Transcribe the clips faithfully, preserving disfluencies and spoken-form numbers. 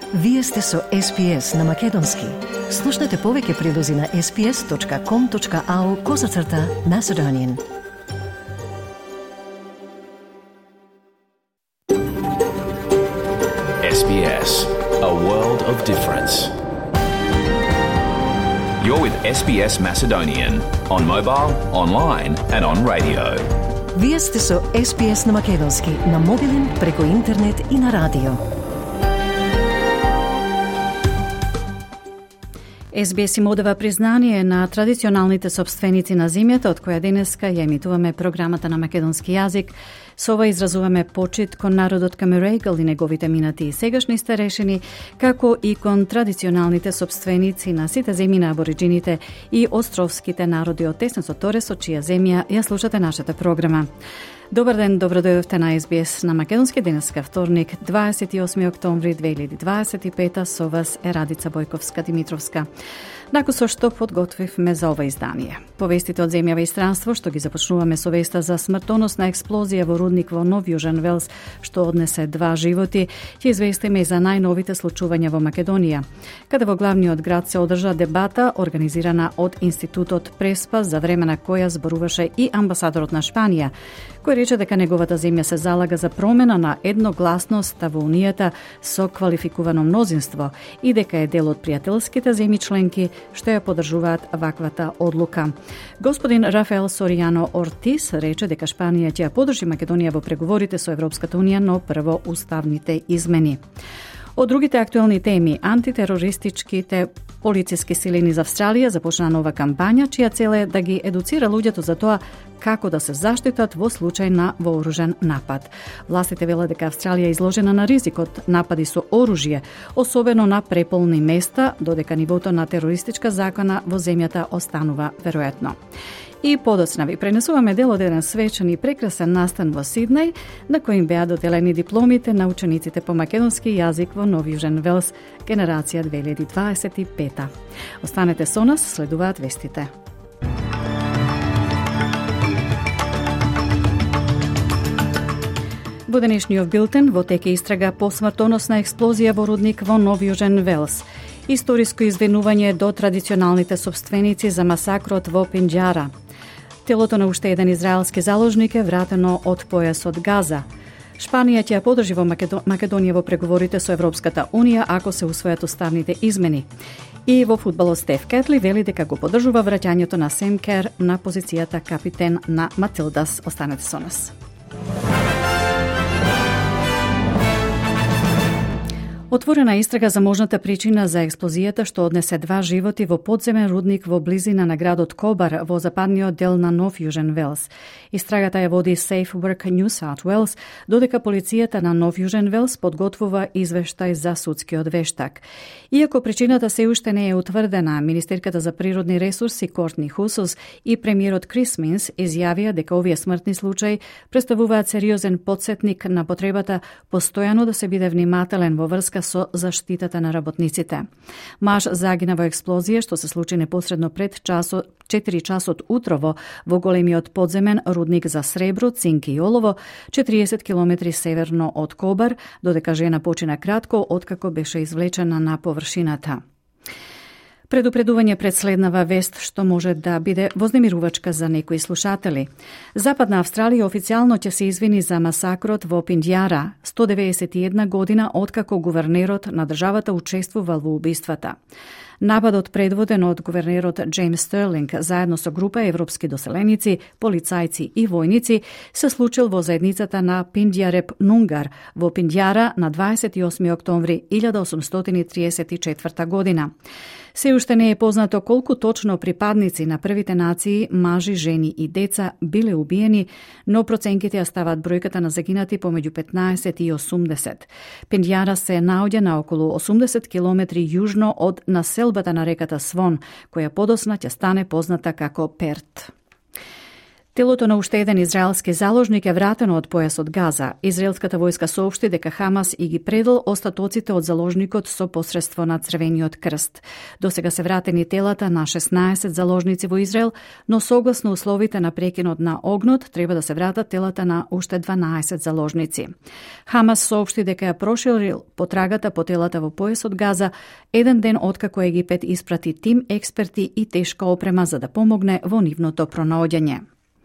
Вие сте со Ес Би Ес на Македонски. Слушнете повеќе прилози на ес би ес точка ком точка ау козацрта Macedonian. Ес Би Ес, a world of difference. You're with Ес Би Ес Macedonian on mobile, online and on radio. Вие сте со Ес Би Ес на Македонски на мобилен, преку интернет и на радио. Ес Би Ес им одава признание на традиционалните собственици на земјата, од која денеска ја емитуваме програмата на македонски јазик. Со ова изразуваме почит кон народот Камерегал и неговите минати и сегашни старешини, како и кон традиционалните собственици на сите земји на абориджините и островските народи од Теснесот Торес, од чија земја ја слушате нашата програма. Добар ден, добро дојдовте на Ес Би Ес на Македонски, денеска вторник, дваесет и осми октомври две илјади дваесет и пета, со вас е Радица Бојковска-Димитровска. Нако со што подготвивме за ова издание. Повестите од земјава и странство, што ги започнуваме со веста за смртоносна експлозија во рудник во Нов Јужен Велс, што однесе два животи, ќе известиме и за најновите случувања во Македонија, каде во главниот град се одржа дебата организирана од Институтот Преспа, за време на која зборуваше и амбасадорот на Шпанија, кој рече дека неговата земја се залага за промена на едногласноста во Унијата со квалификувано мнозинство и дека е дел од пријателските земји членки што ја поддржуваат ваквата одлука. Господин Рафаел Соријано Ортис рече дека Шпанија ќе ја поддржи Македонија во преговорите со Европската Унија, но прво уставните измени. Од другите актуелни теми, антитерористичките полициски сили низ Австралија започна нова кампања, чија цел е да ги едуцира луѓето за тоа како да се заштитат во случај на вооружен напад. Властите велат дека Австралија е изложена на ризик од напади со оружје, особено на преполни места, додека нивото на терористичка закона во земјата останува веројатно. И подоцна ви пренесуваме дел од еден свечен и прекрасен настан во Сиднеј, на кој им беа доделени дипломите на учениците по македонски јазик во Нов Јужен Велс, генерација две илјади дваесет и пета. Останете со нас, следуваат вестите. Во денешниот билтен во теке истрага по смртоносна експлозија во рудник во Нов Јужен Велс. Историско извинување до традиционалните собственици за масакрот во Пинџара. Телото на уште еден израелски заложник е вратено од појасот Газа. Шпанија ќе ја поддржи во Македонија во преговорите со Европската Унија ако се усвојат уставните измени. И во фудбалот Стеф Кетли вели дека го поддржува враќањето на Сем Кер на позицијата капитен на Матилдас. Останете со нас. Отворена истрага за можната причина за експлозијата што однесе два животи во подземен рудник во близина на градот Кобар во западниот дел на Нов Јужен Велс. Истрагата ја води Safe Work New South Wales, додека полицијата на Нов Јужен Велс подготвува извештај за судскиот вештак. Иако причината се уште не е утврдена, министерката за природни ресурси Кортни Хусус и премиерот Крис Минс изјавија дека овие смртни случаи представуваат сериозен потсетник на потребата постојано да се биде внимателен во врска со заштитата на работниците. Маж загина во експлозија што се случи непосредно пред часот четири часот утрово во големиот подземен рудник за сребро, цинк и олово, четириесет километри северно од Кобар, додека жена почина кратко откако беше извлечена на површината. Предупредување пред следнава вест што може да биде вознемирувачка за некои слушатели. Западна Австралија официјално ќе се извини за масакрот во Пинџара, сто деветдесет и една година откако гувернерот на државата учествувал во убиствата. Нападот предводен од гувернерот Джеймс Стерлинг заедно со група европски доселеници, полицајци и војници се случил во заедницата на Пиндјареп Нунгар во Пинџара на дваесет и осми октомври илјада осумстотини и триесет и четврта година. Се уште не е познато колку точно припадници на првите нации, мажи, жени и деца биле убиени, но проценките ја стават бројката на загинати помеѓу петнаесет и осумдесет. Пинџара се наоѓа на околу осумдесет километри јужно од населбата на реката Свон, која подосна ќе стане позната како Перт. Телото на уште еден израелски заложник е вратено од појасот Газа. Израелската војска соопшти дека Хамас и ги предал остатоците од заложникот со посредство на Црвениот крст. Досега се вратени телата на шеснаесет заложници во Израел, но согласно условите на прекинот на огнот треба да се вратат телата на уште дванаесет заложници. Хамас соопшти дека ја проширил потрагата по телата во појасот Газа еден ден откако Египет испрати тим експерти и тешка опрема за да помогне во нивното пронаоѓање.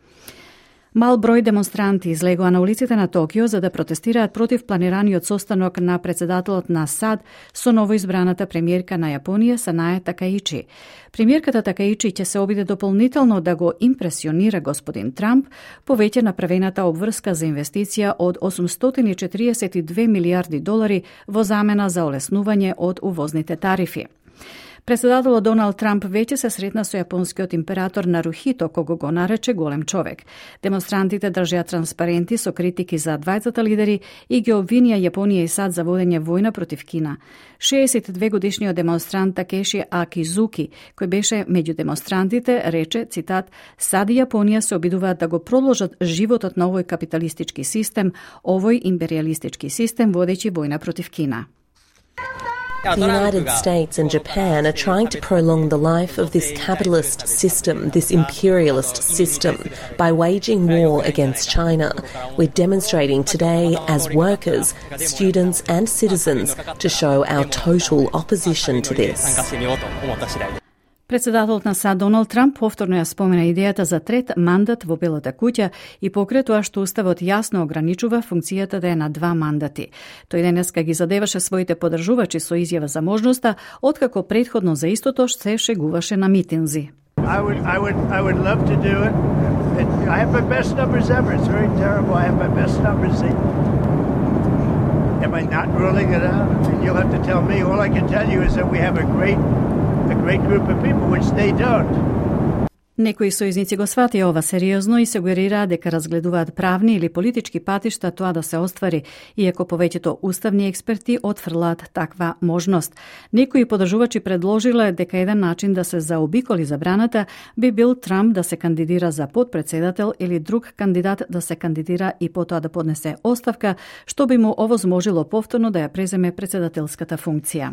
Мал број демонстранти излегоа на улиците на Токио за да протестираат против планираниот состанок на председателот на САД со новоизбраната премиерка на Јапонија Санае Такаичи. Премиерката Такаичи ќе се обиде дополнително да го импресионира господин Трамп по веќе направената обврска за инвестиција од осумстотини и четириесет и две милијарди долари во замена за олеснување од увозните тарифи. Председателот Доналд Трамп веќе се сретна со јапонскиот император Нарухито, кого го нарече голем човек. Демонстрантите држеа транспаренти со критики за двајцата лидери и ги обвинија Јапонија и САД за водење војна против Кина. шеесет и две годишниот демонстрант Такеши Акизуки, кој беше меѓу демонстрантите, рече, цитат, САД и Јапонија се обидуваат да го продолжат животот на овој капиталистички систем, овој империалистички систем водејќи војна против Кина. The United States and Japan are trying to prolong the life of this capitalist system, this imperialist system, by waging war against China. We're demonstrating today as workers, students and citizens to show our total opposition to this. Председателот на САД Доналд Трамп повторно ја спомена идејата за трет мандат во Белата куќа и покрај тоа што уставот јасно ограничува функцијата да е на два мандати. Тој денеска ги задеваше своите поддржувачи со изјава за можноста, откако претходно за истото се шегуваше на митинзи. I would, I would, I would love to do it. it. I have my best numbers ever. It's very terrible. I have my best numbers. Am I not ruling it out? I mean, you'll have to tell me. All I can tell you is that we have a great a great group of people, which they don't. Некои сојузници го сватија ова сериозно и сугерираат дека разгледуваат правни или политички патишта тоа да се оствари, иако повеќето уставни експерти отфрлаат таква можност. Некои поддржувачи предложиле дека еден начин да се заобиколи забраната би бил Трамп да се кандидира за подпредседател или друг кандидат да се кандидира и потоа да поднесе оставка, што би му овозможило повторно да ја преземе председателската функција.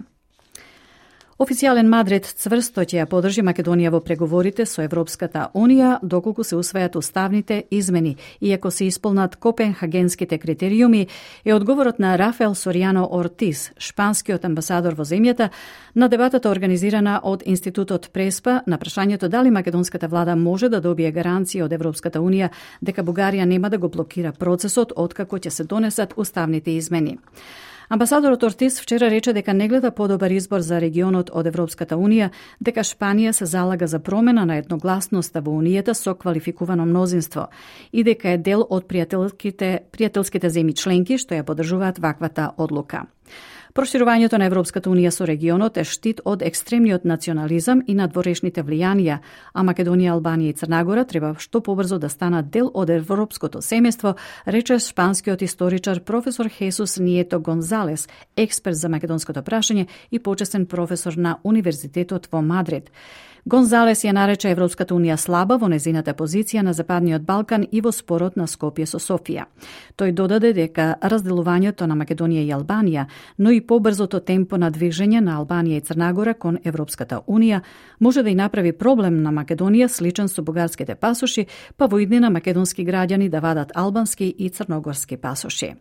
Официјален Мадрид цврсто ќе ја поддржи Македонија во преговорите со Европската Унија доколку се усвајат уставните измени, иако се исполнат копенхагенските критериуми, е одговорот на Рафаел Соријано Ортис, шпанскиот амбасадор во земјата, на дебатата организирана од Институтот Преспа на прашањето дали македонската влада може да добие гаранција од Европската Унија дека Бугарија нема да го блокира процесот откако ќе се донесат уставните измени. Амбасадорот Ортис вчера рече дека не гледа подобар избор за регионот од Европската Унија, дека Шпанија се залага за промена на едногласноста во Унијата со квалификувано мнозинство и дека е дел од пријателските, пријателските земји членки што ја поддржуваат ваквата одлука. Проширувањето на Европската Унија со регионот е штит од екстремниот национализам и надворешните влијанија, а Македонија, Албанија и Црнагора треба што побрзо да станат дел од европското семејство, рече шпанскиот историчар професор Хесус Нието Гонзалес, експерт за македонското прашање и почесен професор на Универзитетот во Мадрид. Гонзалес ја нарече Европската Унија слаба во незината позиција на Западниот Балкан и во спорот на Скопје со Софија. Тој додаде дека разделувањето на Македонија и Албанија, но и побрзото темпо на движење на Албанија и Црнагора кон Европската Унија може да и направи проблем на Македонија сличен со бугарските пасоши, па во иднина македонски граѓани да вадат албански и црногорски пасоши.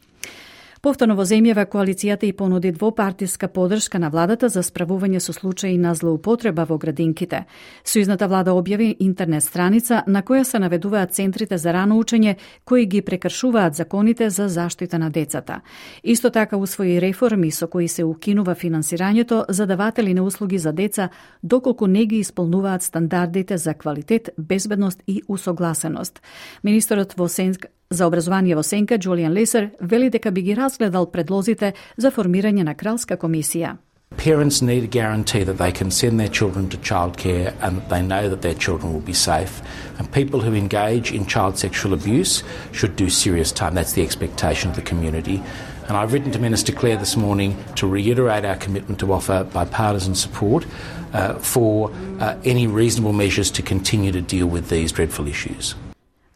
Повторно во земјава коалицијата и понуди двопартиска поддршка на владата за справување со случаи на злоупотреба во градинките. Сојузната влада објави интернет страница на која се наведуваат центрите за рано учење кои ги прекршуваат законите за заштита на децата. Исто така усвои реформи со кои се укинува финансирањето за даватели на услуги за деца доколку не ги исполнуваат стандардите за квалитет, безбедност и усогласеност. Министерот во Сенк за образование во Сенка, Джулијан Лесер, вели дека би ги разгледал предлозите за формирање на кралска комисија. Parents need a guarantee that they can send their children to childcare and that they know that their children will be safe. And people who engage in child sexual abuse should do serious time. That's the expectation of the community. And I've written to Minister Clare this morning to reiterate our commitment to offer bipartisan support uh, for uh, any reasonable measures to continue to deal with these dreadful issues.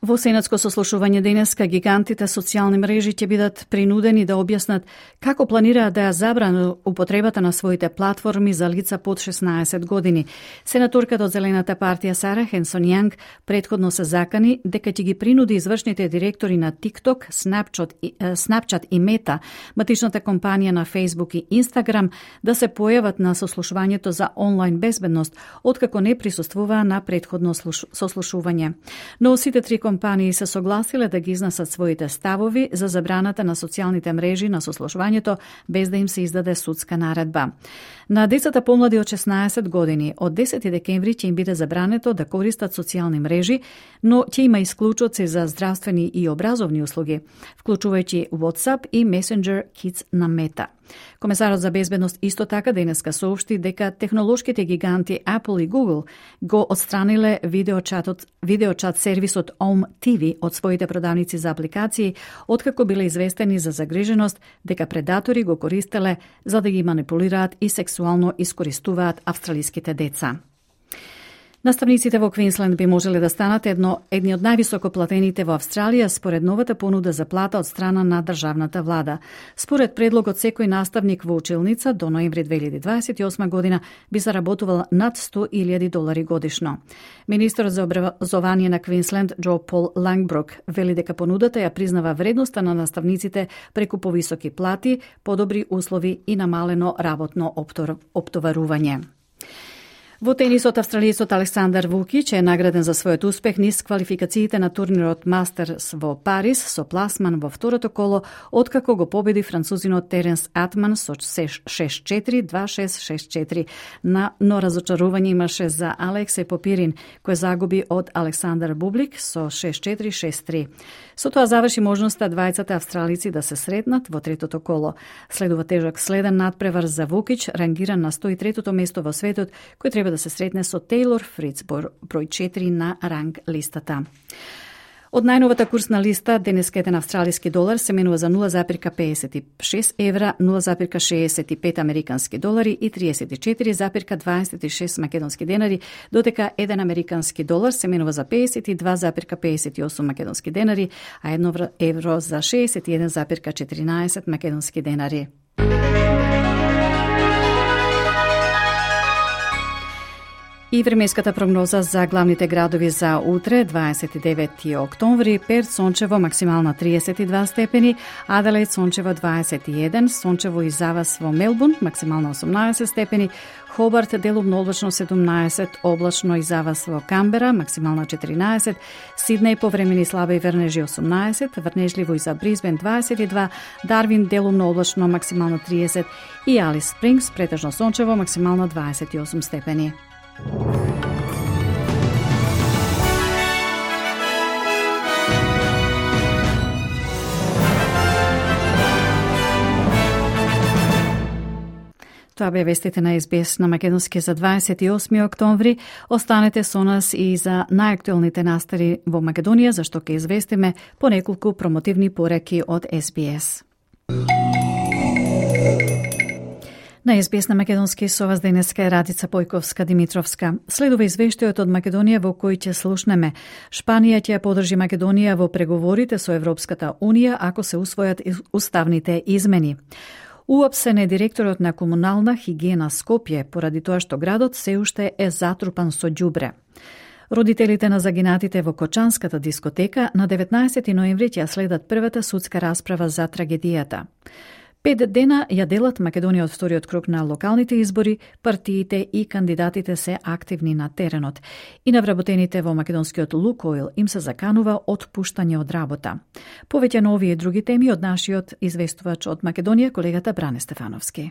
Во сенатско сослушување денеска гигантите социјални мрежи ќе бидат принудени да објаснат како планираат да ја забранат употребата на своите платформи за лица под шеснаесет години. Сенаторката од Зелената партија Сара Хенсон Јанг претходно се закани дека ќе ги принуди извршните директори на TikTok, Snapchat и, Snapchat и Meta, матичната компанија на Facebook и Instagram, да се појават на сослушувањето за онлайн безбедност, откако не присуствуваа на претходно сослушување. Но сите три компании се согласиле да ги изнесат своите ставови за забраната на социјалните мрежи на сослушувањето без да им се издаде судска наредба. На децата помлади од шеснаесет години од десети декември ќе им биде забрането да користат социјални мрежи, но ќе има исклучоци за здравствени и образовни услуги, вклучувајќи WhatsApp и Messenger Kids на Meta. Комесарот за безбедност исто така денеска соопшти дека технолошките гиганти Apple и Google го отстраниле видеочатот, видеочат сервисот Om ти ви од своите продавници за апликации, откако биле известени за загриженост дека предатори го користеле за да ги манипулираат и сексуално искористуваат австралиските деца. Наставниците во Квинсленд би можеле да станат едно, едни од највисоко платените во Австралија според новата понуда за плата од страна на државната влада. Според предлогот, секој наставник во училница до ноември две илјади дваесет и осма година би заработувал над сто илјади долари годишно. Министерот за образование на Квинсленд Џо Пол Лангбрук вели дека понудата ја признава вредноста на наставниците преку повисоки плати, подобри услови и намалено работно оптоварување. Во тенисот, австралиецот Александар Вукич е награден за својот успех низ квалификациите на турнирот Мастерс во Париз со пласман во второто коло, откако го победи французинот Теренс Атман со шест четири два шест шест четири. На, но разочарување имаше за Алексе Попирин, кој загуби од Александар Бублик со шест четири шест три. Со тоа заврши можноста двајцата австралици да се сретнат во третото коло. Следува тежок следен надпревар за Вукич, рангиран на сто и третото место во светот, кој треба да се сретне со Тейлор Фриц, број четири на ранг листата. Од најновата курсна листа, денеска еден австралиски долар се менува за нула запирка педесет и шест евра, нула запирка шеесет и пет американски долари и триесет и четири запирка дваесет и шест македонски денари, додека еден американски долар се менува за педесет и два запирка педесет и осум македонски денари, а едно евро за шеесет и еден запирка четиринаесет македонски денари. И временската прогноза за главните градови за утре, дваесет и девети октомври, Перт сончево максимална триесет и два степени, Аделаид сончево дваесет и еден, сончево и завас во Мелбурн максимална осумнаесет степени, Хобарт делумно облачно седумнаесет, облачно и завас во Камбера максимална четиринаесет, Сиднеј повремени слаби врнежи осумнаесет, врнежливо и за Брисбен дваесет и два, Дарвин делумно облачно максимална триесет и Алис Спрингс претежно сончево максимална дваесет и осум степени. Тоа бе вестите на Ес Би Ес на македонски за дваесет и осми октомври. Останете со нас и за најактуелните настани во Македонија, зашто ќе известиме по неколку промотивни пореки од Ес Би Ес. На Ес Би Ес на македонски со вас денеска е Радица Појковска-Димитровска. Следува извештајот од Македонија во кој ќе слушнеме. Шпанија ќе ја подржи Македонија во преговорите со Европската Унија ако се усвојат уставните измени. Уапсен е директорот на комунална хигиена Скопје, поради тоа што градот се уште е затрупан со ѓубре. Родителите на загинатите во Кочанската дискотека на деветнаесети ноември ќе следат првата судска расправа за трагедијата. Пет дена ја делат Македонија од вториот круг на локалните избори, партиите и кандидатите се активни на теренот. И на вработените во македонскиот Лукойл им се заканува отпуштање од работа. Повеќе на овие и други теми од нашиот известувач од Македонија, колегата Бране Стефановски.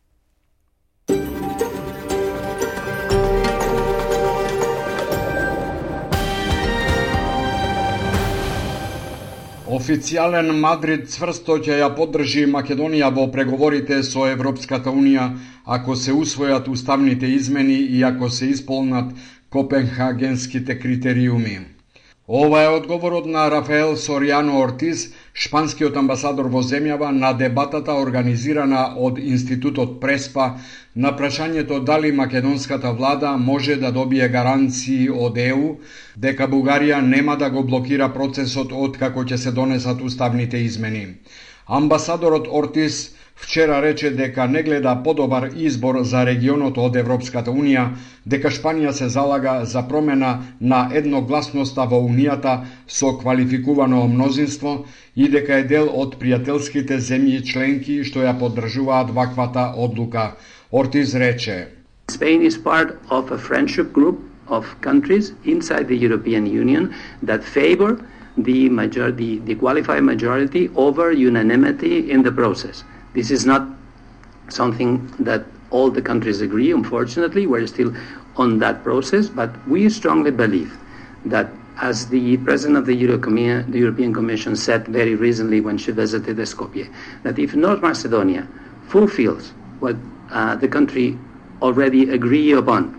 Официјален Мадрид цврсто ќе ја поддржи Македонија во преговорите со Европската Унија ако се усвојат уставните измени и ако се исполнат копенхагенските критериуми. Ова е одговорот на Рафаел Сориано Ортиз, шпанскиот амбасадор во земјава, на дебатата организирана од Институтот Преспа на прашањето дали македонската влада може да добие гаранции од Е У дека Бугарија нема да го блокира процесот откако ќе се донесат уставните измени. Амбасадорот Ортиз вчера рече дека не гледа подобар избор за регионот од Европската Унија, дека Шпанија се залага за промена на едногласноста во Унијата со квалификувано мнозинство и дека е дел од пријателските земји членки што ја поддржуваат ваквата одлука. Ортиз рече: Spain is part of a friendship group of countries inside the European Union that favor the majority, the qualified majority over unanimity in the process. This is not something that all the countries agree, unfortunately. We're still on that process, but we strongly believe that, as the President of the, Euro the European Commission said very recently when she visited Skopje, that if North Macedonia fulfills what uh, the country already agreed upon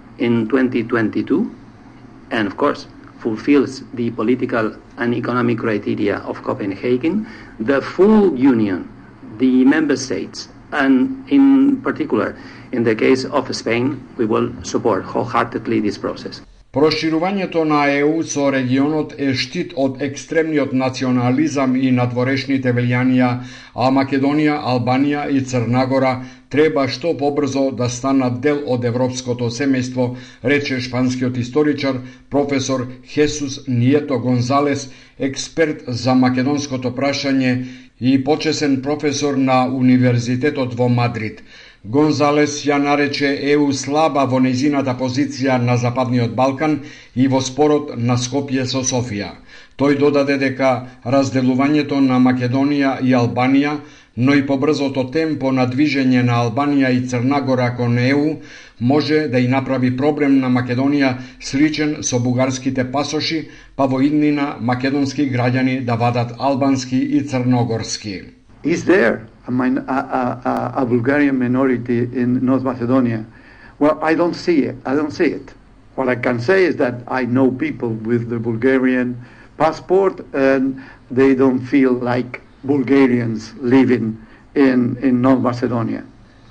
in twenty twenty-two, and of course fulfills the political and economic criteria of Copenhagen, the full union, the member states, and in particular, in the case of Spain, we will support wholeheartedly this process. Проширувањето на Е У со регионот е штит од екстремниот национализам и надворешните влијанија, а Македонија, Албанија и Црна треба што побрзо да станат дел од европското семејство, рече шпанскиот историчар професор Хесус Нието Гонзалес, експерт за македонското прашање и почесен професор на Универзитетот во Мадрид. Гонзалес ја нарече Е У слаба во нејзината позиција на Западниот Балкан и во спорот на Скопје со Софија. Тој додаде дека разделувањето на Македонија и Албанија, но и побрзото темпо на движење на Албанија и Црна Гора кон Е У може да и направи проблем на Македонија сличен со бугарските пасоши, па во иднина македонски граѓани да вадат албански и црногорски. Is there a, min a, a, a Bulgarian minority in North Macedonia? Well, I don't see it. I don't see it. What I can say is that I know people with the Bulgarian passport, and they don't feel like Bulgarians living in, in North Macedonia.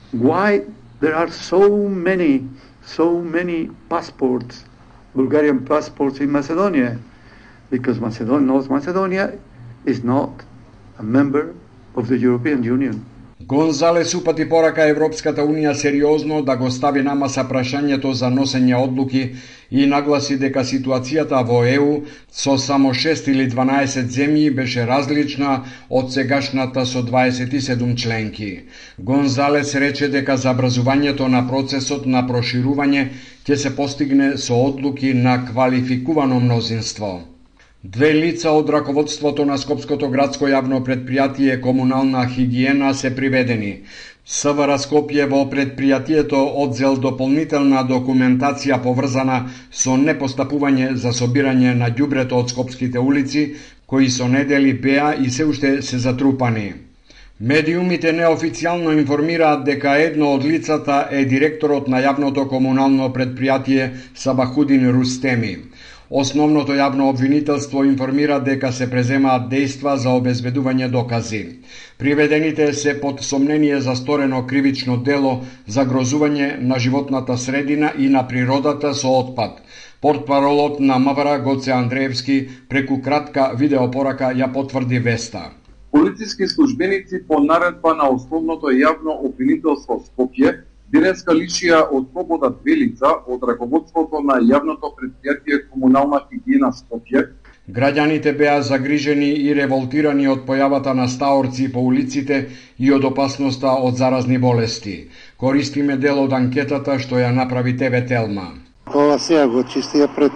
Why there are so many, so many passports, Bulgarian passports in Macedonia? Because Macedonia, North Macedonia is not a member of the European Union. Гонзалес упати порака Европската Унија сериозно да го стави на маса прашањето за носење одлуки и нагласи дека ситуацијата во Е У со само шест или дванаесет земји беше различна од сегашната со дваесет и седум членки. Гонзалес рече дека забрзувањето на процесот на проширување ќе се постигне со одлуки на квалификувано мнозинство. Две лица од раководството на Скопското градско јавно предпријатие Комунална хигиена се приведени. С В Р Скопје во предпријатието одзел дополнителна документација поврзана со непостапување за собирање на ѓубрето од скопските улици, кои со недели беа и се уште се затрупани. Медиумите неофицијално информираат дека едно од лицата е директорот на јавното комунално предпријатие Сабахудин Рустеми. Основното јавно обвинителство информира дека се преземаат дејства за обезбедување докази. Приведените се под сомнение за сторено кривично дело загрозување на животната средина и на природата со отпад. Портпаролот на М В Р Гоце Андреевски преку кратка видеопорака ја потврди веста. Полициски службеници по наредба на Основното јавно обвинителство Скопје денеска лишија од слобода две лица од раководството на јавното предпријатие Комунална хигиена Скопје. Граѓаните беа загрижени и револтирани од појавата на стаорци по улиците и од опасноста од заразни болести. Користиме дел од анкетата што ја направи Т В Телма. Ова сега го чистија пред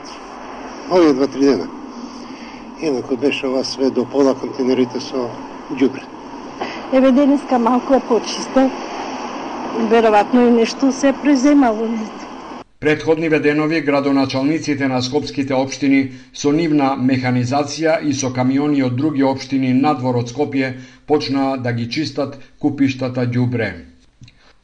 овие два-три дена. Инако беше ова све до пола контейнерите со ѓубре. Еве денеска малку е почисто. Веројатно и нешто се преземало. Предходниве денови градоначалниците на скопските општини со нивна механизација и со камиони од други општини надвор од Скопје почнаа да ги чистат купиштата ѓубре.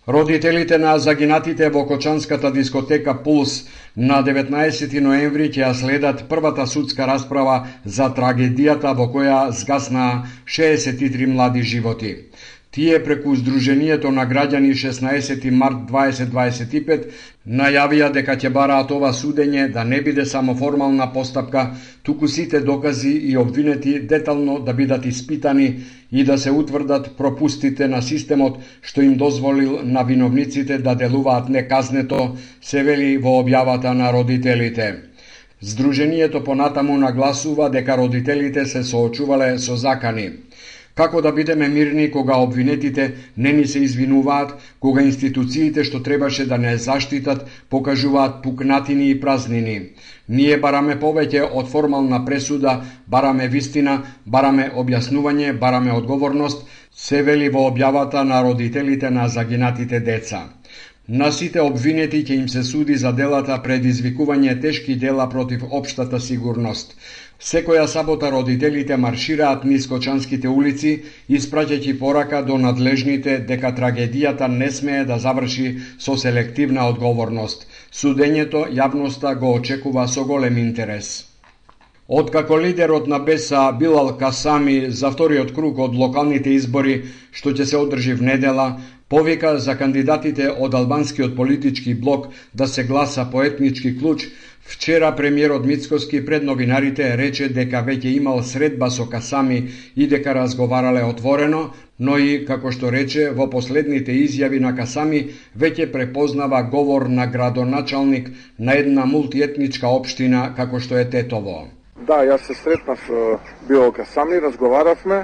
Родителите на загинатите во Кочанската дискотека Пулс на деветнаесети ноември ќе ја следат првата судска расправа за трагедијата во која згаснаа шеесет и три млади животи. Тие преку Сдруженијето на граѓани шеснаесети март дваесет дваесет и пет најавија дека ќе бараат ова судење да не биде само формална постапка, туку сите докази и обвинети детално да бидат испитани и да се утврдат пропустите на системот што им дозволил на виновниците да делуваат неказнето, се вели во објавата на родителите. Сдруженијето понатаму нагласува дека родителите се соочувале со закани. Како да бидеме мирни кога обвинетите не ни се извинуваат, кога институциите што требаше да не заштитат покажуваат пукнатини и празнини. Ние бараме повеќе од формална пресуда, бараме вистина, бараме објаснување, бараме одговорност, се вели во објавата на родителите на загинатите деца. На сите обвинети ќе им се суди за делата предизвикување тешки дела против општата сигурност. Секоја сабота родителите маршираат низ Кочанските улици, испраќајќи порака до надлежните дека трагедијата не смее да заврши со селективна одговорност. Судењето јавноста го очекува со голем интерес. Откако лидерот на БЕСА Билал Касами за вториот круг од локалните избори што ќе се одржи в недела, повика за кандидатите од албанскиот политички блок да се гласа по етнички клуч, вчера премиерот Мицкоски пред новинарите рече дека веќе имал средба со Касами и дека разговарале отворено, но и, како што рече, во последните изјави на Касами веќе препознава говор на градоначалник на една мултиетничка општина како што е Тетово. Да, јас се сретнав со Билал Касами, разговаравме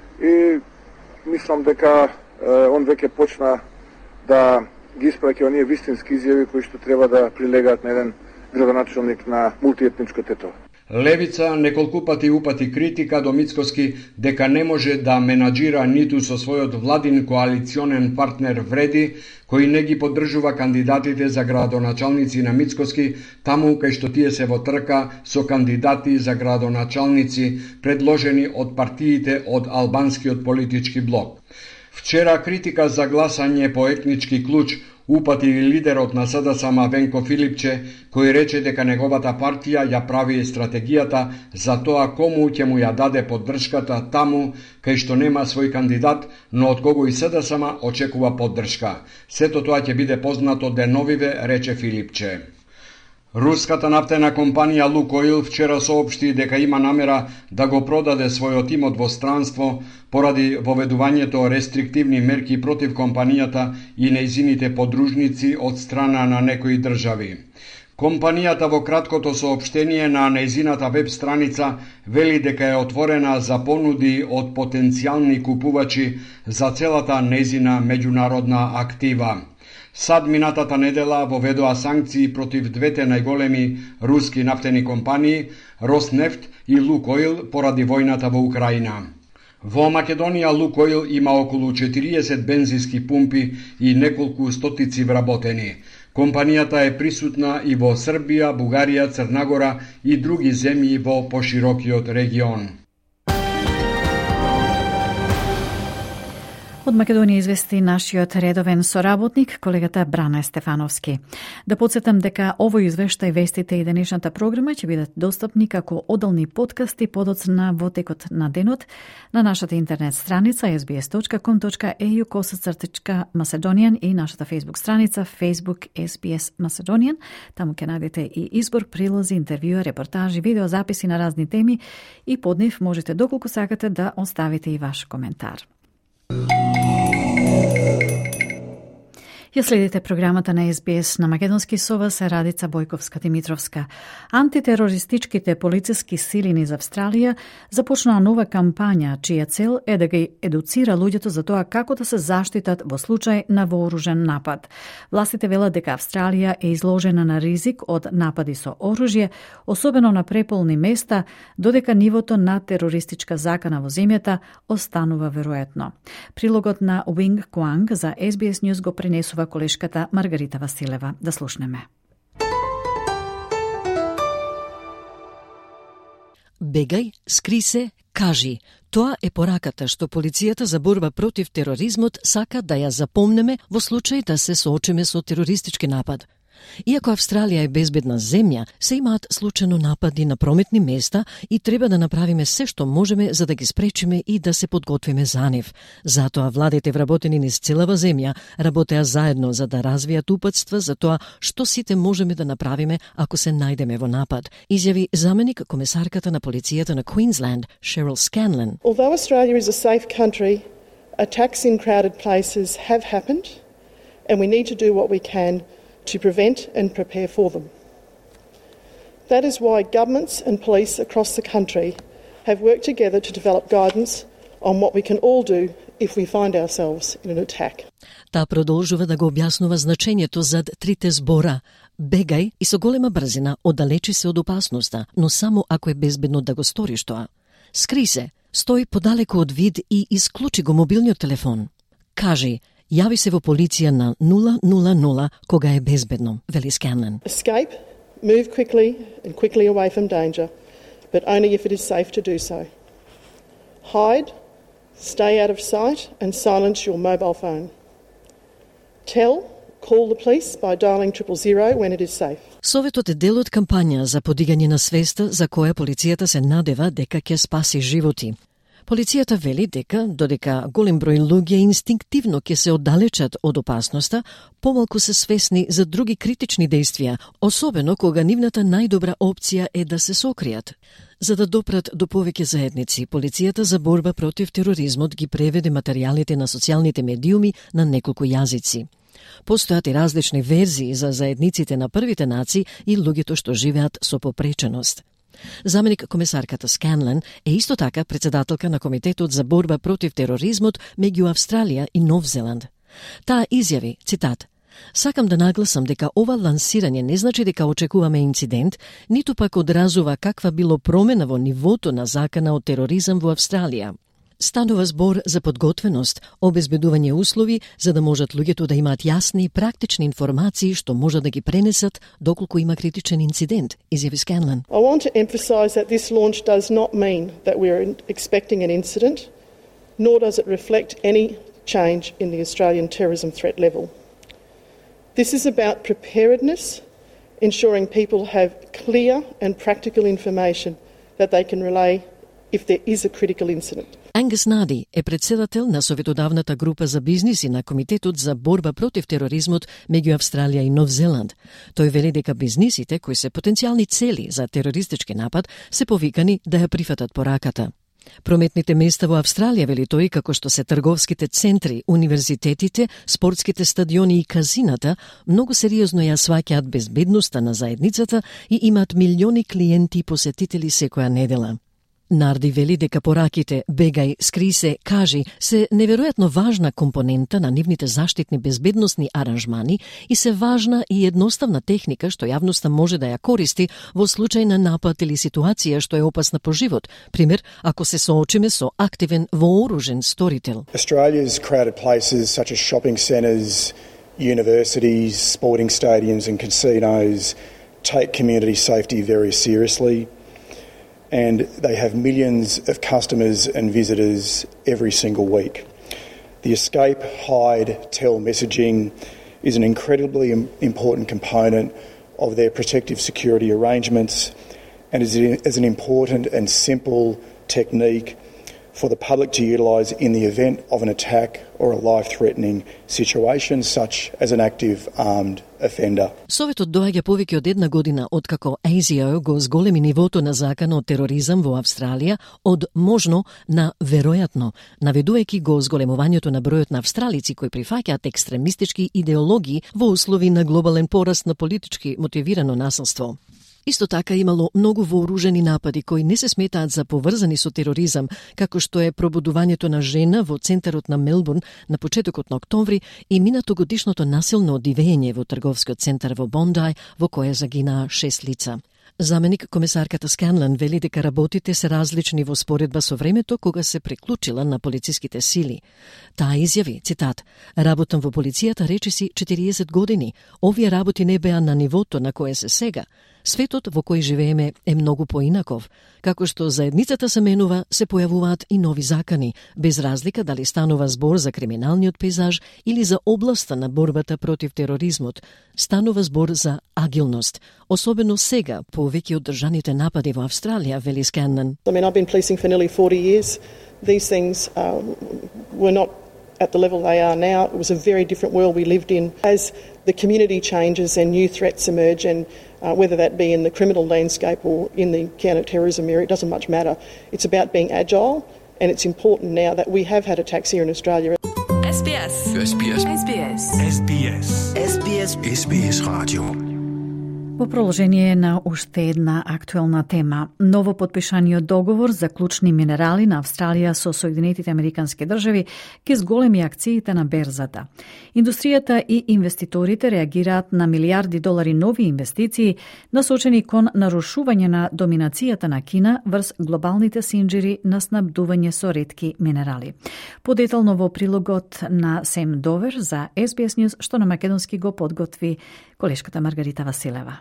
и мислам дека он веќе почна да ги испраќа оние вистински изјави кои што треба да прилегаат на еден градоначалник на мултиетничко Тетово. Левица неколку пати упати критика до Мицкоски дека не може да менаџира ниту со својот владин коалиционен партнер Вреди, кој не ги поддржува кандидатите за градоначалници на Мицкоски, таму кај што тие се во трка со кандидати за градоначалници предложени од партиите од албанскиот политички блок. Вчера критика за гласање по етнички клуч упати лидерот на СДСМ Венко Филипче, кој рече дека неговата партија ја прави стратегијата за тоа кому ќе му ја даде поддршката таму кај што нема свој кандидат, но од кого и СДСМ очекува поддршка. Сето тоа ќе биде познато деновиве, рече Филипче. Руската нафтена компанија Лукойл вчера соопшти дека има намера да го продаде својот имот во странство поради воведувањето рестриктивни мерки против компанијата и нејзините подружници од страна на некои држави. Компанијата во краткото соопштение на нејзината веб страница вели дека е отворена за понуди од потенцијални купувачи за целата нејзина меѓународна актива. САД минатата недела воведоа санкции против двете најголеми руски нафтени компании, Роснефт и Лукойл, поради војната во Украина. Во Македонија Лукойл има околу четириесет бензински пумпи и неколку стотици вработени. Компанијата е присутна и во Србија, Бугарија, Црнагора и други земји во поширокиот регион. Од Македонија извести нашиот редовен соработник, колегата Брана Стефановски. Да подсетам дека овој извештај, вестите и денешната програма ќе бидат достапни како одделни подкасти подоцна во текот на денот на нашата интернет страница ес би ес точка ком точка е ю косацртичка Macedonian и нашата Facebook страница Facebook ес би ес Macedonian. Таму ќе најдете и избор, прилози, интервјуа, репортажи, видеозаписи на разни теми и под нив можете доколку сакате да оставите и ваш коментар. Ја следите програмата на ес би ес на македонски со вас Радица Бојковска-Димитровска. Антитерористичките полициски сили низ Австралија започнаа нова кампања, чија цел е да ги едуцира луѓето за тоа како да се заштитат во случај на вооружен напад. Властите велат дека Австралија е изложена на ризик од напади со оружје, особено на преполни места, додека нивото на терористичка закана во земјата останува веројатно. Прилогот на Уинг Куанг за ес би ес News го пренесува колешката Маргарита Василева. Да слушнеме. Бегај, скри се, кажи. Тоа е пораката што полицијата за борба против тероризмот сака да ја запомнеме во случај да се соочиме со терористички напад. Иако Австралија е безбедна земја, се имаат случајно напади на прометни места и треба да направиме се што можеме за да ги спречиме и да се подготвиме за нив. Затоа владите вработени низ целава земја работеа заедно за да развијат упатства за тоа што сите можеме да направиме ако се најдеме во напад, изјави заменик комесарката на полицијата на Queensland, Cheryl Scanlon. Although Australia is a safe country, attacks in crowded places have happened and we need to do what we can to prevent and prepare for them. That is why governments and police across the country have worked together to develop guidance on what we can all do if we find ourselves in an attack. Таа продолжува да го објаснува значењето зад трите збора: бегај и со голема брзина оддалечи се од опасноста, но само ако е безбедно да го сториш тоа. Скри се, стои подалеку од вид и исклучи го мобилниот телефон. Кажи: јави се во полиција на нула нула нула кога е безбедно, вели Scanlon. Escape, move quickly and quickly away from danger, but only if it is safe to do so. Hide, stay out of sight and silence your mobile phone. Tell, call the police by dialing triple zero when it is safe. Советот е дел од кампања за подигање на свеста за која полицијата се надева дека ќе спаси животи. Полицијата вели дека, додека голем број луѓе инстинктивно ќе се оддалечат од опасноста, помалку се свесни за други критични действија, особено кога нивната најдобра опција е да се сокријат. За да допрат до повеќе заедници, полицијата за борба против тероризмот ги преведе материјалите на социјалните медиуми на неколку јазици. Постојат и различни верзии за заедниците на првите нации и луѓето што живеат со попреченост. Заменик комесарката Scanlon е исто така председателка на Комитетот за борба против тероризмот меѓу Австралија и Нов Зеланд. Таа изјави, цитат: "Сакам да нагласам дека ова лансирање не значи дека очекуваме инцидент, ниту пак одразува каква било промена во нивото на закана од тероризам во Австралија. Станува збор за подготвеност, обезбедување услови за да можат луѓето да имаат јасни и практични информации што можат да ги пренесат доколку има критичен инцидент, изјави Scanlon. I want to emphasise that this launch does not mean that we are expecting an incident, nor does it reflect any change in the Australian terrorism threat level. This is about preparedness, ensuring people have clear and practical information that they can relay if there is a critical incident. Ангус Нади е председател на советодавната група за бизниси на Комитетот за борба против тероризмот меѓу Австралија и Нов Зеланд. Тој вели дека бизнисите кои се потенцијални цели за терористички напад се повикани да ја прифатат пораката. Прометните места во Австралија, вели тој, како што се трговските центри, универзитетите, спортските стадиони и казината, многу сериозно ја сваќаат безбедноста на заедницата и имаат милиони клиенти и посетители секоја недела. Нарди вели дека пораките бегај, скри се, кажи се неверојатно важна компонента на нивните заштитни безбедносни аранжмани и се важна и едноставна техника што јавноста може да ја користи во случај на напад или ситуација што е опасна по живот, пример ако се соочиме со активен вооружен сторител. Australia's crowded places such as shopping centres, universities, sporting stadiums and casinos take community safety very seriously. And they have millions of customers and visitors every single week. The escape, hide, tell messaging is an incredibly important component of their protective security arrangements and is an important and simple technique for the public to utilise in the event of an attack or a life-threatening situation, such as an active armed offender. Советот доаѓа повеќе од една година откако А С О го зголеми нивото на закана од тероризам во Австралија од можно на веројатно, наведувајќи го зголемувањето на бројот на австралици кои прифаќаат екстремистички идеологии во услови на глобален пораст на политички мотивирано насилство. Исто така имало многу вооружени напади кои не се сметаат за поврзани со тероризам, како што е пробудувањето на жена во центарот на Мелбурн на почетокот на октомври и минатогодишното насилно одивење во трговскиот центар во Бондај, во кое загинаа шест лица. Заменик комесарката Scanlon вели дека работите се различни во споредба со времето кога се приклучила на полициските сили. Таа изјави, цитат: "Работам во полицијата речиси четириесет години. Овие работи не беа на нивото на кое се сега. Светот во кој живееме е многу поинаков. Како што заедницата се менува, се појавуваат и нови закани, без разлика дали станува збор за криминалниот пейзаж или за областа на борбата против тероризмот. Станува збор за агилност, особено сега по веќе одржаните напади во Австралија, вели Scanlon. I mean, I've been policing for nearly forty years. These things um, were not at the level they are now. It was a very different world we lived in. As the community changes and new threats emerge, and uh, whether that be in the criminal landscape or in the counter-terrorism area, it doesn't much matter. It's about being agile, and it's important now that we have had attacks here in Australia. S B S. S B S. S B S. S B S. S B S. S B S Radio. Во продолжение на уште една актуелна тема, ново подпишаниот договор за клучни минерали на Австралија со Соединетите Американски држави ке зголеми акциите на берзата. Индустријата и инвеститорите реагираат на милиарди долари нови инвестиции насочени кон нарушување на доминацијата на Кина врз глобалните синџири на снабдување со ретки минерали. Подетално во прилогот на Сем Довер за С Б С News, што на македонски го подготви колешката Маргарита Василева.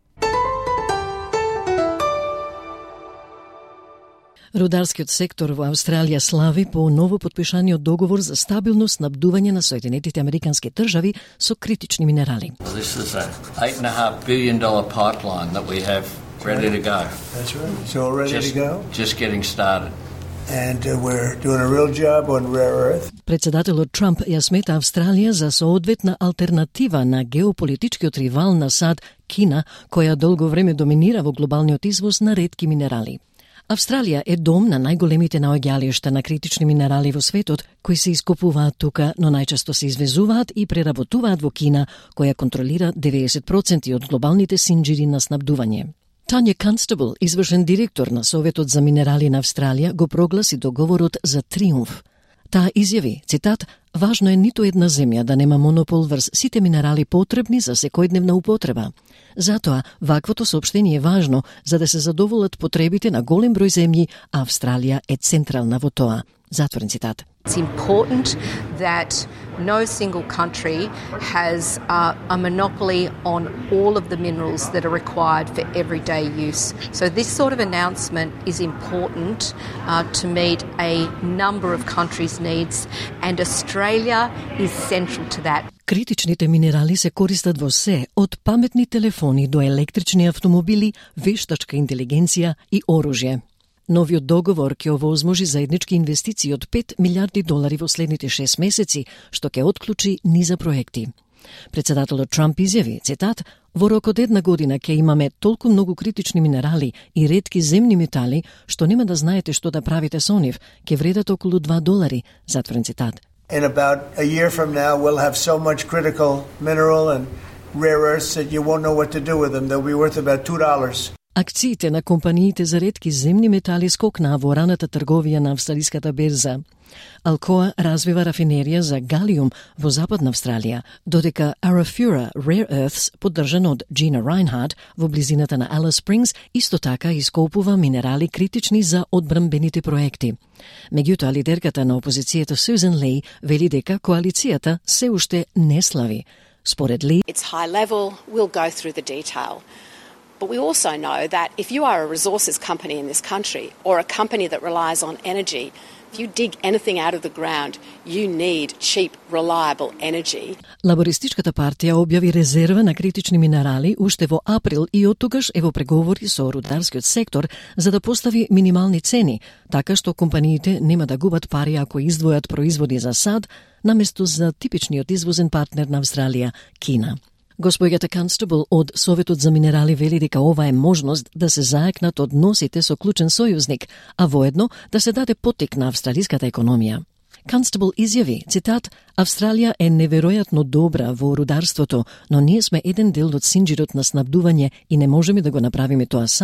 Рударскиот сектор во Австралија слави по ново подпишаниот договор за стабилно снабдување на Соединетите Американски држави со критични минерали. This is a eight and a half billion dollar pipeline that we have ready to go. That's right. It's all ready just, to go. Just getting started. And uh, we're doing a real job on rare earth. Председателот Трамп ја смета Австралија за соодветна алтернатива на геополитичкиот ривал на САД Кина, која долго време доминира во глобалниот извоз на ретки минерали. Австралија е дом на најголемите наоѓалишта на критични минерали во светот, кои се ископуваат тука, но најчесто се извезуваат и преработуваат во Кина, која контролира деветдесет проценти од глобалните синџири на снабдување. Тања Констабл, извршен директор на Советот за минерали на Австралија, го прогласи договорот за триумф. Таа изјави, цитат, важно е ниту една земја да нема монопол врз сите минерали потребни за секојдневна употреба. Затоа, ваквото соопштение е важно за да се задоволат потребите на голем број земји, а Австралија е централна во тоа. Затворен цитат. It's important that no single country has uh, a monopoly on all of the minerals that are required for everyday use. So this sort of announcement is important uh, to meet a number of countries' needs, and Australia is central to that. Критичните минерали се користат во се, од паметни телефони до електрични автомобили, вештачка интелигенција и оружје. Новиот договор ќе овозможи заеднички инвестиции од пет милиарди долари во следните шест месеци, што ќе отклучи низа проекти. Председателот Трамп изјави, цитат, во рок од една година ќе имаме толку многу критични минерали и ретки земни метали, што нема да знаете што да правите со нив, ќе вредат околу два долари, затворен цитат. In about a year from now, we'll have so much critical mineral and rare earths that you won't know what to do with them. They'll be worth about two dollars. Акциите на компаниите за ретки земни метали скокнаа во раната трговија на австралиската берза. Alcoa развива рафинерија за галиум во Западна Австралија, додека Arafura Rare Earths, поддржан од Gina Reinhardt во близината на Alice Springs, исто така ископува минерали критични за одбранбените проекти. Меѓутоа, лидерката на опозицијата Susan Lee вели дека коалицијата се уште не слави. Според Ли, It's high level, we'll go through the detail. But we also know that if you are a resources company in this country or a company that relies on energy, if you dig anything out of the ground, you need cheap, reliable energy. Лабористичката партија објави резерва на критични минерали уште во април и оттогаш е во преговори со рударскиот сектор за да постави минимални цени, така што компаниите нема да губат пари ако издвојат производи за САД наместо за типичниот извозен партнер на Австралија, Кина. Господјата Констабл од Советот за минерали вели дека ова е можност да се заекнат односите со клучен сојузник, а воедно да се даде поттик на австралиската економија. Констабл изјави, цитат, Австралија е неверојатно добра во рударството, но ние сме еден дел од синџирот на снабдување и не можеме да го направиме тоа сами.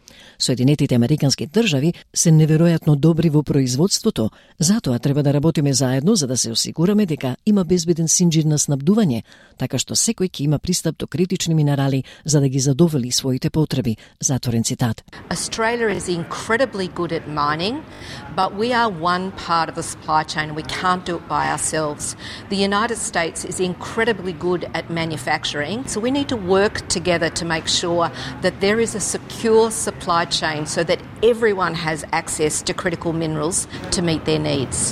Соединетите американски држави се неверојатно добри во производството, затоа треба да работиме заедно за да се осигураме дека има безбеден синџир на снабдување, така што секој ќе има пристап до критични минерали за да ги задоволи своите потреби. Затворен цитат. Australia is incredibly good at mining, but we are one part of the supply chain. We can't do it by ourselves. The United States is incredibly good at manufacturing, so we need to work together to make sure that there is a secure supply chain so that everyone has access to critical minerals to meet their needs.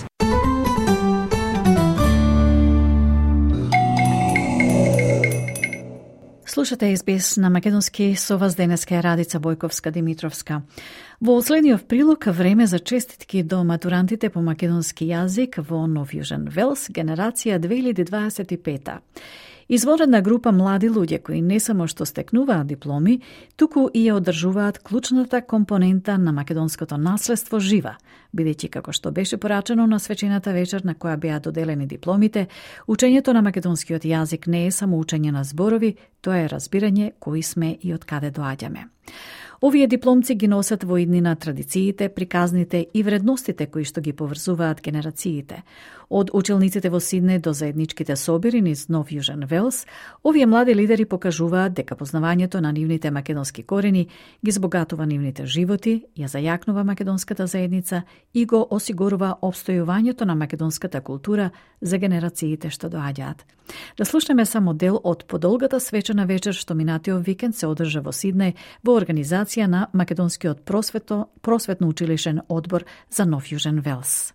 Слушате Ес Би Ес на македонски, со вас денеска е Радица Бојковска-Димитровска. Во следниот прилог време за честитки до матурантите по македонски јазик во Нов Јужен Велс, генерација две илјади дваесет и пета. Извонредна група млади луѓе кои не само што стекнуваат дипломи, туку и ја одржуваат клучната компонента на македонското наследство жива, бидејќи како што беше порачено на свечената вечер на која беа доделени дипломите, учењето на македонскиот јазик не е само учење на зборови, тоа е разбирање кои сме и од каде доаѓаме. Овие дипломци ги носат во иднина традициите, приказните и вредностите кои што ги поврзуваат генерациите. Од учелниците во Сиднеј до заедничките собири низ Нов Јужен Велс, овие млади лидери покажуваат дека познавањето на нивните македонски корени ги збогатува нивните животи, ја зајакнува македонската заедница и го осигурува обстојувањето на македонската култура за генерациите што доаѓаат. Да слушнеме само дел од подолгата свечена вечер што минатиот викенд се одржа во Сиднеј во организација на Македонскиот просвето, просветно-училишен одбор за Нов Јужен Велс.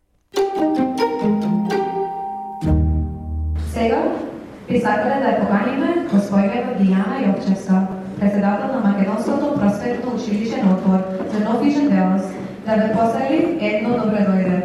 Сега би сакале да ја поканиме господина Дијана Јовчевска, председател на Македонското просветно училишен одбор за Нов Јужен Велс, да ве посели едно добре дојде.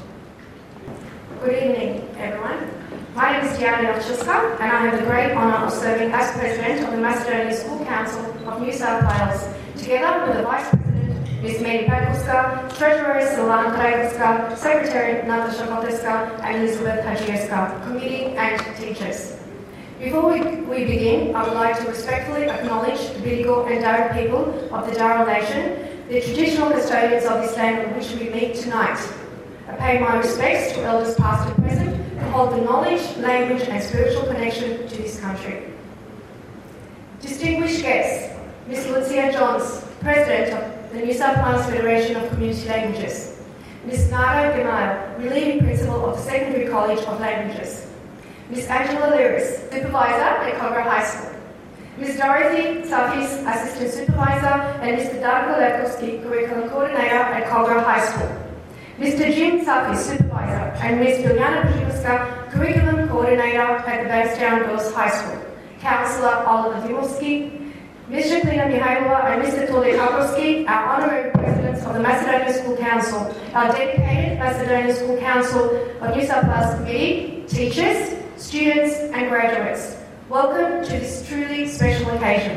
Good evening, everyone. My name is Diana Jovchevska, and I have the great honour of serving as President of the Macedonia School Council of New South Wales, together with the Vice President, Miz Mary Pakovska, Treasurer Silvana Krajevska, Secretary Natasha Kotevska, and Elizabeth Hajievska, committee and teachers. Before we, we begin, I would like to respectfully acknowledge the Bidjigal and Darug people of the Darug Nation, the traditional custodians of this land on which we meet tonight. I pay my respects to elders past and present who hold the knowledge, language and spiritual connection to this country. Distinguished guests, Miz Lucia Johns, President of the New South Wales Federation of Community Languages, Miz Nara Gamal, Relieving Principal of the Secondary College of Languages, Miz Angela Lewis, Supervisor at Kogarah High School, Miz Dorothy Safis, Assistant Supervisor, and Mister Darko Lekovsky, Curriculum Coordinator at Kogarah High School, Mister Jim Safis, Supervisor, and Miz Biljana Prživska, Curriculum Coordinator at the Bankstown Girls High School, Councillor Oliver Dimovsky, Miz Jacqueline Mihailova and Mister Tole Kakovsky, our Honorary Presidents of the Macedonia School Council, our dedicated Macedonia School Council of New South Wales Committee, teachers, students and graduates. Welcome to this truly special occasion.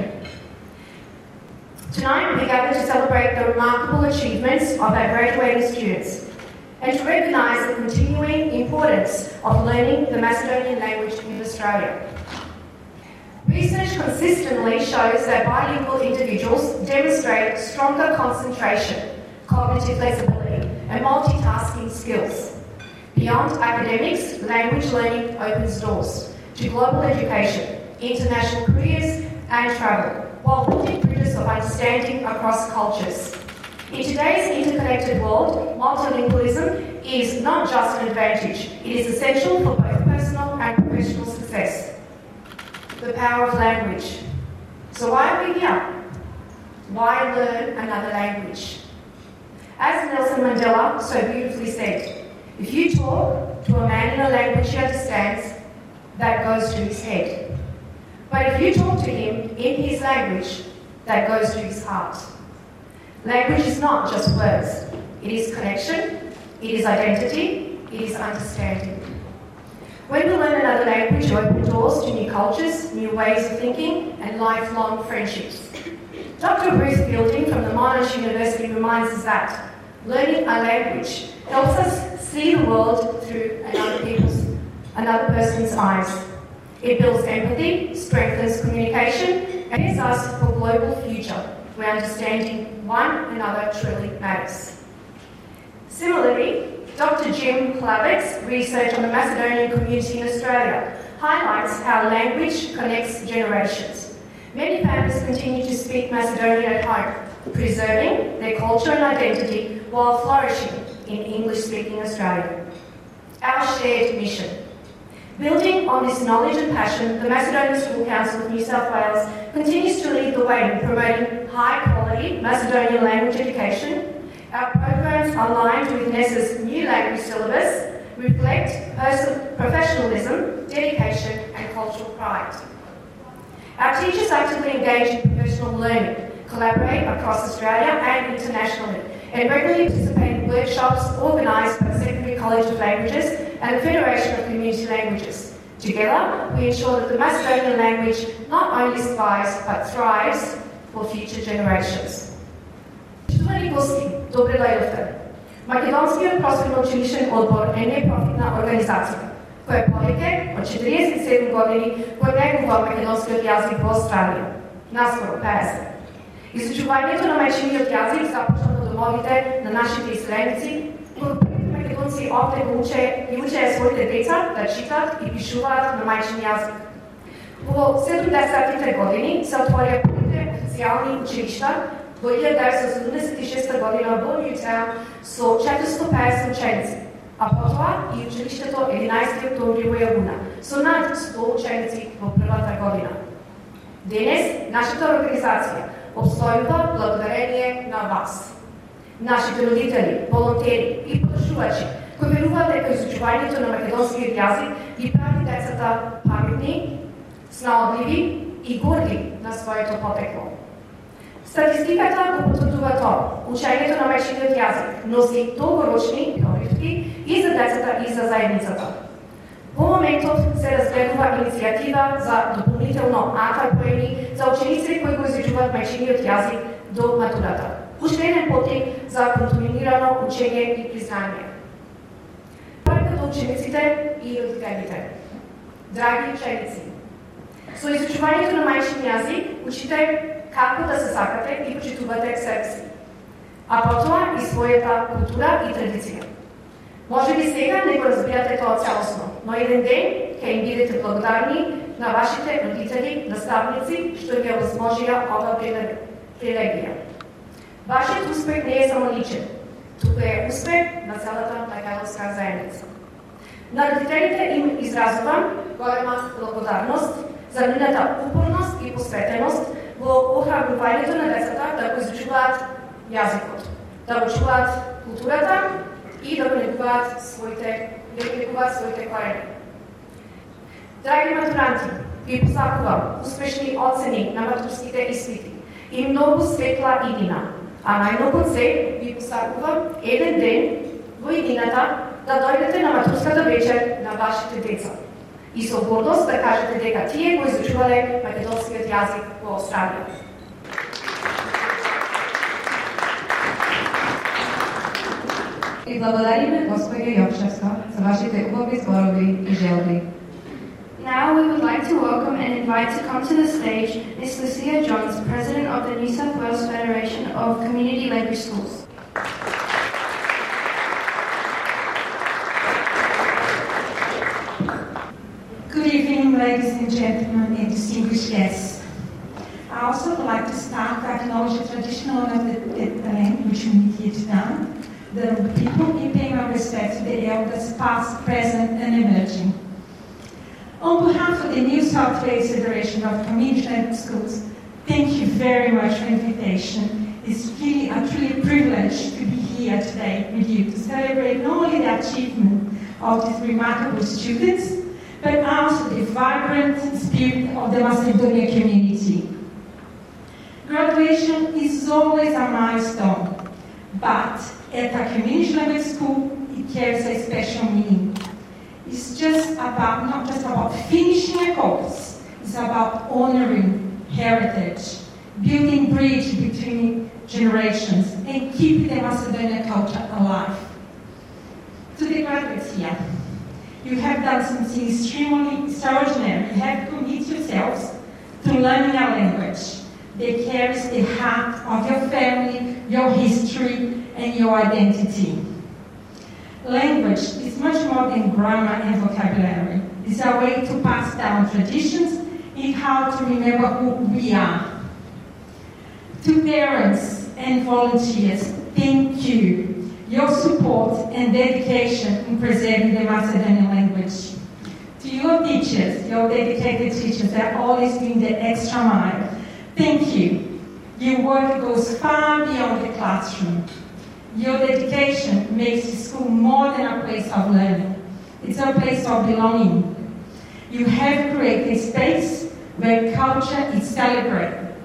Tonight we gather to celebrate the remarkable achievements of our graduating students and to recognise the continuing importance of learning the Macedonian language in Australia. Research consistently shows that bilingual individuals demonstrate stronger concentration, cognitive flexibility and multitasking skills. Beyond academics, language learning opens doors to global education, international careers and travel, while building bridges of understanding across cultures. In today's interconnected world, multilingualism is not just an advantage, it is essential for both personal and professional success. The power of language. So why are we here? Why learn another language? As Nelson Mandela so beautifully said, if you talk to a man in a language he understands, that goes to his head. But if you talk to him in his language, that goes to his heart. Language is not just words. It is connection, it is identity, it is understanding. When we learn another language, we open doors to new cultures, new ways of thinking, and lifelong friendships. Doctor Bruce Fielding from the Monash University reminds us that learning a language helps us see the world through another people's, another person's eyes. It builds empathy, strengthens communication, and prepares us for global future, where understanding one another truly matters. Similarly, Doctor Jim Klavet's research on the Macedonian community in Australia highlights how language connects generations. Many families continue to speak Macedonian at home, preserving their culture and identity while flourishing in English-speaking Australia. Our shared mission. Building on this knowledge and passion, the Macedonian School Council of New South Wales continues to lead the way in promoting high-quality Macedonian language education. Our programs aligned with NESA's new language syllabus reflect person- professionalism, dedication and cultural pride. Our teachers actively engage in professional learning, collaborate across Australia and internationally, and regularly participate in workshops organised by the Secondary College of Languages and the Federation of Community Languages. Together, we ensure that the Macedonian language not only survives but thrives for future generations. Poštovani gosti, dobre došli. Makedonski prosvetno učilišен odbor je neprofitna organizacija koja je povijek od četrdeset sedam godini koja negува македонскиот јазик во Австралија, наскоро петдесет. Изучувањето на мајчиниот јазик започна во домовите на нашите изселеници, кога првите македонци овде го уче и учеа своите деца да читат и пишуваат на мајчин јазик. Во седумдесетите години се отворија првите официјални училишта. Во илјада деветстотини седумдесет и шеста година во Нјутаун со четиристотини и петдесет ученици, а потоа и училиштето единаесети октомври во Јагуна со над сто ученици во првата година. Денес нашата организација обстојува благодарение на вас, нашите родители, волонтери и подржувачи кои веруваат дека изучувањето на македонскиот јазик ги прави децата паметни, снаодливи и горди на своето потекло. Статистиката го потврдува тоа. Учењето на мајчиниот јазик носи долгорочни користи и за децата и за заедницата. Во моментот се разгледува иницијатива за дополнително АТА поени за ученици кои го изучуваат мајчиниот јазик до матурата. Уште еден потик за континуирано учење и признање. Порака до учениците и родителите. Драги ученици, со изучувањето на мајчин јазик учите како да се сакате и почитувате себе си, а потоа и својата култура и традиција. Може би сега не го разбирате тоа целосно, но еден ден ќе им бидете благодарни на вашите родители, наставници, што ги овозможија ова привилегија. Вашиот успех не е само личен, туку е успех на целата македонска заедница. На родителите им изразувам голема благодарност за нивната упорност и посветеност во охрабрувањето на децата да го изучуваат јазикот, да го чуваат културата и да го негуваат своите, да го негуваат своите корени. Драги матуранти, ви посакувам успешни оцени на матурските испити и многу светла иднина, а најмногу од се ви посакувам еден ден во иднината да дојдете на матурската вечер на вашите деца и со гордост да кажете дека тие го изучувале македонскиот јазик во Австралија. И благодариме госпоѓа Јовчевска за вашите убави зборови и желби. Now we would like to welcome and invite to come to the stage Miss Lucia Johns, President of the New South Wales Federation of Community Language Schools. Good evening, ladies and gentlemen, and distinguished guests. I also would like to start to acknowledge the traditional owner of the, the, the land which we meet here today, the people, and pay my respect to the elders, past, present, and emerging. On behalf of the New South Wales Federation of Community Language Schools, thank you very much for the invitation. It's really a truly privilege to be here today with you to celebrate not only the achievement of these remarkable students, but also the vibrant spirit of the Macedonian community. Graduation is always a milestone, but at a community language school, it carries a special meaning. It's just about, not just about finishing a course, it's about honoring heritage, building bridge between generations, and keeping the Macedonian culture alive. To the graduates here, you have done something extremely extraordinary. You have committed yourselves to learning our language, that carries the heart of your family, your history, and your identity. Language is much more than grammar and vocabulary. It's a way to pass down traditions and how to remember who we are. To parents and volunteers, thank you. Your support and dedication in preserving the Macedonian language. To your teachers, your dedicated teachers that are always doing the extra mile, thank you. Your work goes far beyond the classroom. Your dedication makes the school more than a place of learning. It's a place of belonging. You have created a space where culture is celebrated,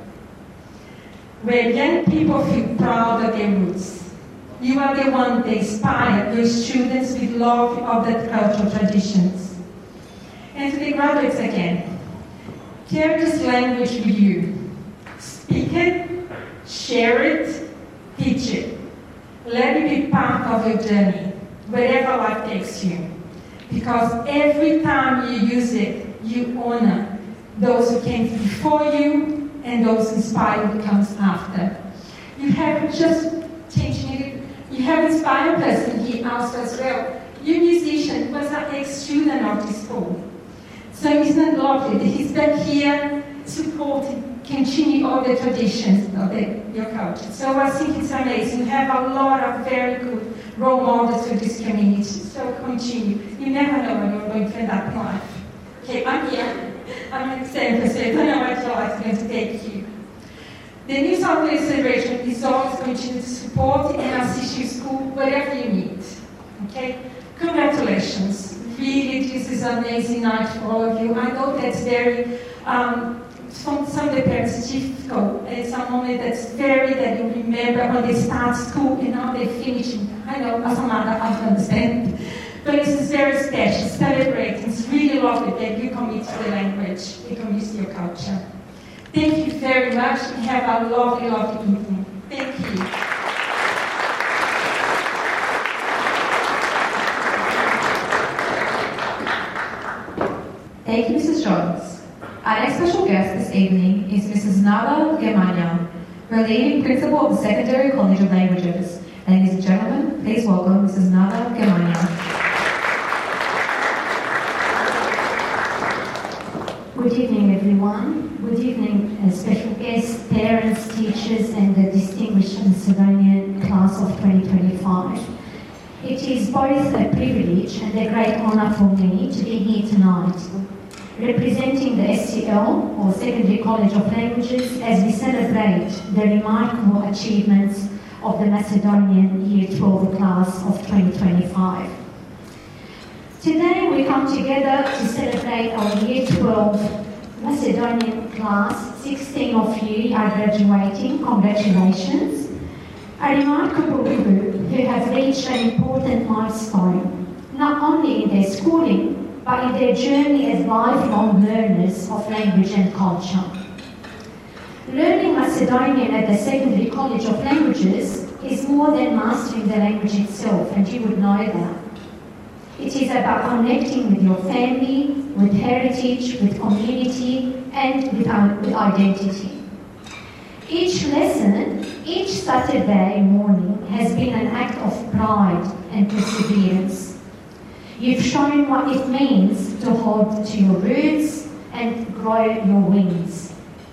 where young people feel proud of their roots. You are the one that inspire your students with love of the cultural traditions. And to the graduates again, carry this language with you. Speak it, share it, teach it. Let it be part of your journey, wherever life takes you. Because every time you use it, you honor those who came before you and those inspired who comes after. You have just changed it. You have inspired a person here also as well. Your musician was an ex-student of the school. So isn't it lovely that he's back here supporting, continue all the traditions of the, your culture. So I think it's amazing. You have a lot of very good role models for this community. So continue. You never know when you're going to end up in life. Okay, I'm here. I'm an example, so I don't know what your life is going to take you. The New South Wales Celebration is always continue to support and assist your school whatever you need. Okay? Congratulations. Really, this is an amazing night for all of you. I know that's very, um, some, some of the parents, it's difficult. It's a moment that's very, that you remember when they start school and now they finish. I know, as a mother, I understand. But this is very special, celebrating. It's really lovely that you commit to the language, you commit to your culture. Thank you very much and have a lovely, lovely evening. Thank you. Thank you, Missus Jones. Our next special guest this evening is Missus Nava Germania, Relieving Principal of the Secondary College of Languages. Ladies and gentlemen, please welcome Missus Nava Germania. Good evening, everyone. Good evening, uh, special guests, parents, teachers, and the distinguished Macedonian class of twenty twenty-five. It is both a privilege and a great honour for me to be here tonight, representing the S C L, or Secondary College of Languages, as we celebrate the remarkable achievements of the Macedonian Year twelve class of twenty twenty-five. Today we come together to celebrate our Year twelve Macedonian class. sixteen of you are graduating, congratulations. A remarkable group who have reached an important milestone, not only in their schooling, but in their journey as lifelong learners of language and culture. Learning Macedonian at the Secondary College of Languages is more than mastering the language itself, and you would know that. It is about connecting with your family, with heritage, with community, and with, our, with identity. Each lesson, each Saturday morning has been an act of pride and perseverance. You've shown what it means to hold to your roots and grow your wings.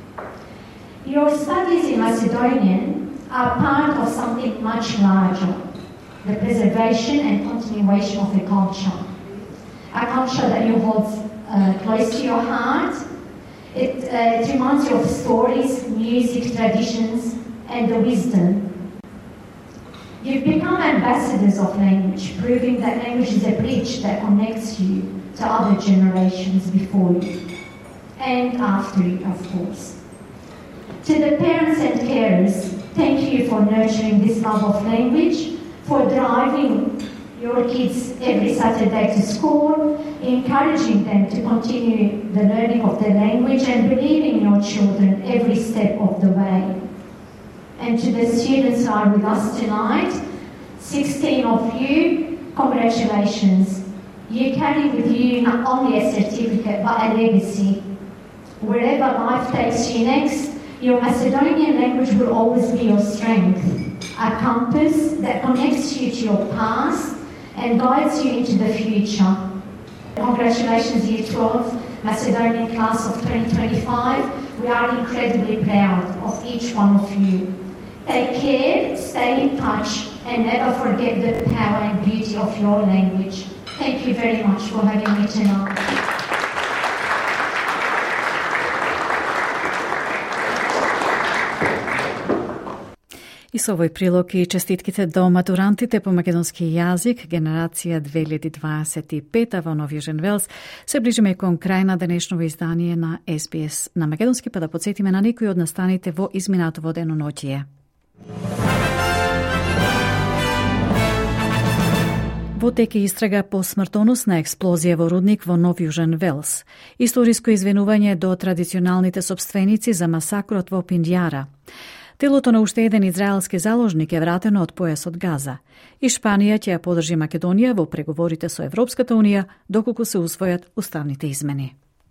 Your studies in Macedonian are part of something much larger, the preservation and continuation of the culture. A culture that you hold uh, close to your heart. It, uh, it reminds you of stories, music, traditions, and the wisdom. You've become ambassadors of language, proving that language is a bridge that connects you to other generations before you, and after you, of course. To the parents and carers, thank you for nurturing this love of language, for driving your kids every Saturday to school, encouraging them to continue the learning of the language and believing in your children every step of the way. And to the students who are with us tonight, sixteen of you, congratulations. You carry with you not only a certificate but a legacy. Wherever life takes you next, Your Macedonian language will always be your strength, a compass that connects you to your past and guides you into the future. Congratulations, Year twelve, Macedonian class of twenty twenty-five. We are incredibly proud of each one of you. Take care, stay in touch, and never forget the power and beauty of your language. Thank you very much for having me tonight. И со овој прилог и честитките до матурантите по македонски јазик, генерација две илјади дваесет и пета во Нов Јужен Велс, се ближиме кон крај на денешново издание на Ес Би Ес на македонски, па да подсетиме на некои од настаните во изминатово деноноќие. Во теке истрага по смртоносна експлозија во рудник во Нов Јужен Велс. Историско извинување до традиционалните сопственици за масакрот во Пиндјара. Телото на уште еден израелски заложник е вратено од појасот Газа. И Шпанија ќе ја подржи Македонија во преговорите со Европската Унија доколку се усвојат уставните измени.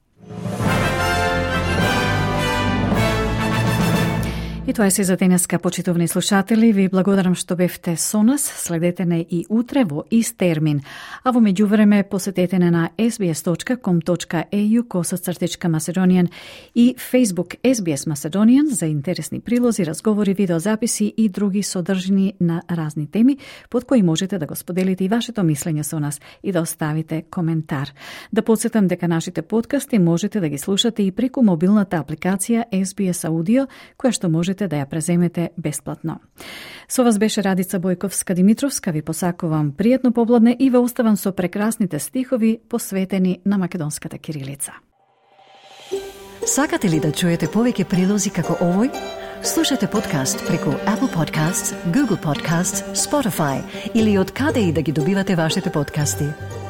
И тоа е се за денеска, почитувани слушатели. Ви благодарам што бевте со нас. Следете не и утре во ист термин. А во меѓувреме посетете не на ес би ес точка ком точка е ю косацртичка Macedonian и Facebook Ес Би Ес Macedonian за интересни прилози, разговори, видеозаписи и други содржини на разни теми, под кои можете да го споделите и вашето мислење со нас и да оставите коментар. Да подсетам дека нашите подкасти можете да ги слушате и преку мобилната апликација Ес Би Ес Audio, која што можете да ја преземете бесплатно. Со вас беше Радица Бојковска-Димитровска. Ви посакувам пријатно попладне и ве оставам со прекрасните стихови посветени на македонската кирилица. Сакате ли да чуете повеќе прилози како овој? Слушате подкаст преку Apple Podcasts, Google Podcasts, Spotify или од каде и да ги добивате вашите подкасти.